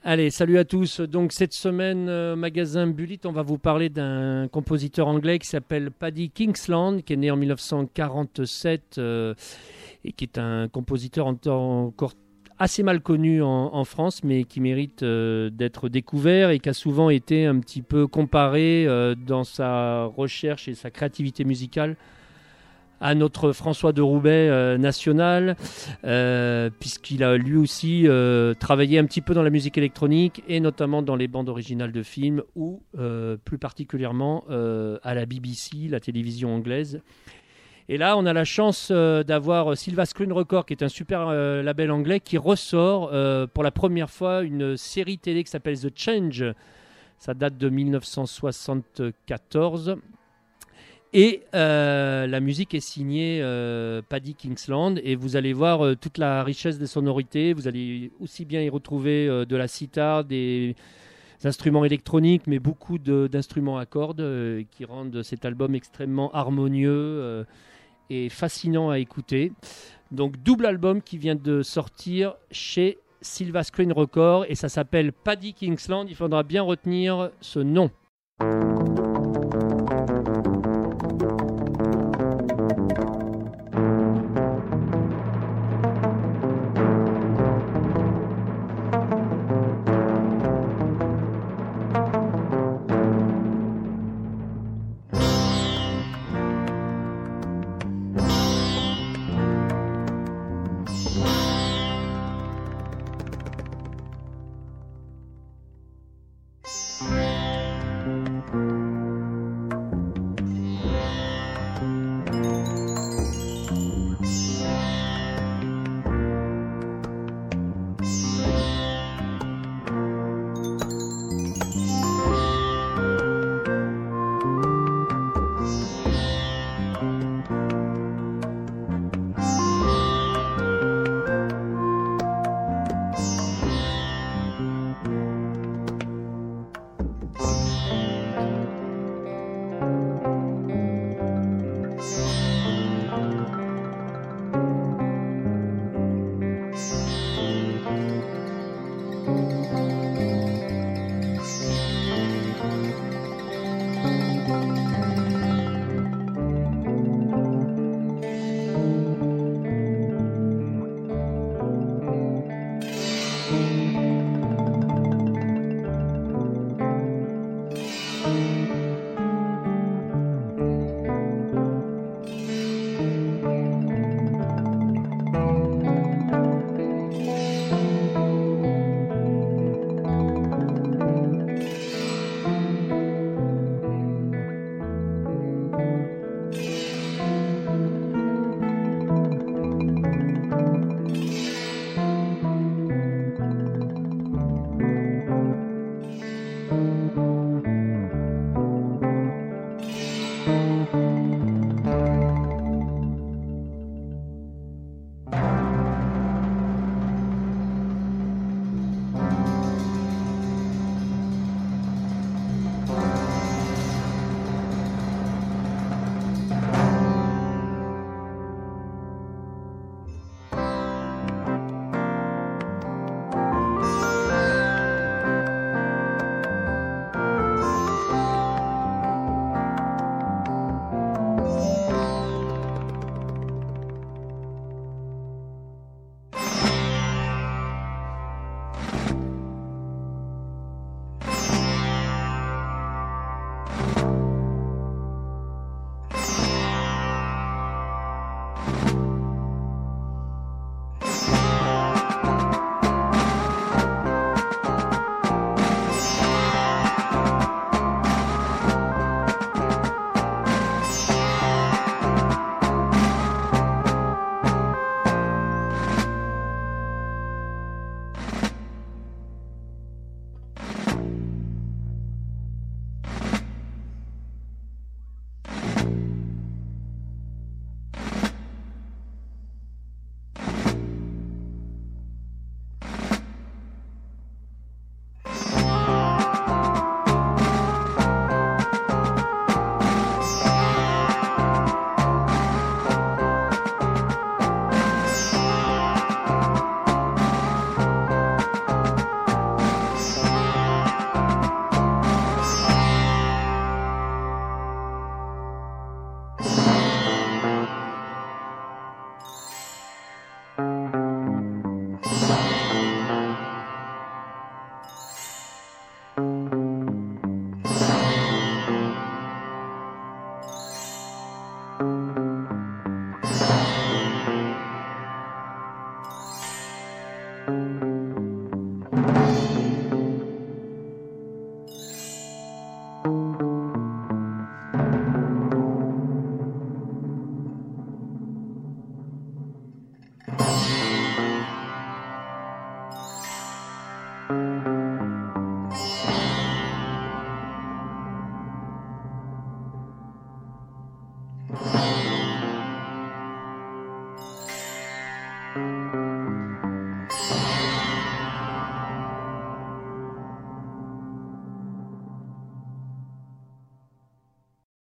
Allez, salut à tous. Donc cette semaine, magasin Bullitt, on va vous parler d'un compositeur anglais qui s'appelle Paddy Kingsland, qui est né en 1947 et qui est un compositeur encore assez mal connu en France, mais qui mérite d'être découvert et qui a souvent été un petit peu comparé dans sa recherche et sa créativité musicale à notre François de Roubaix national, puisqu'il a lui aussi travaillé un petit peu dans la musique électronique et notamment dans les bandes originales de films ou plus particulièrement à la BBC, la télévision anglaise. Et là, on a la chance d'avoir Silva Screen Records, qui est un super label anglais, qui ressort pour la première fois une série télé qui s'appelle The Change. Ça date de 1974. Et la musique est signée Paddy Kingsland, et vous allez voir toute la richesse des sonorités. Vous allez aussi bien y retrouver de la sitar, des instruments électroniques, mais beaucoup d'instruments à cordes qui rendent cet album extrêmement harmonieux et fascinant à écouter. Donc double album qui vient de sortir chez Silva Screen Records, et ça s'appelle Paddy Kingsland. Il faudra bien retenir ce nom.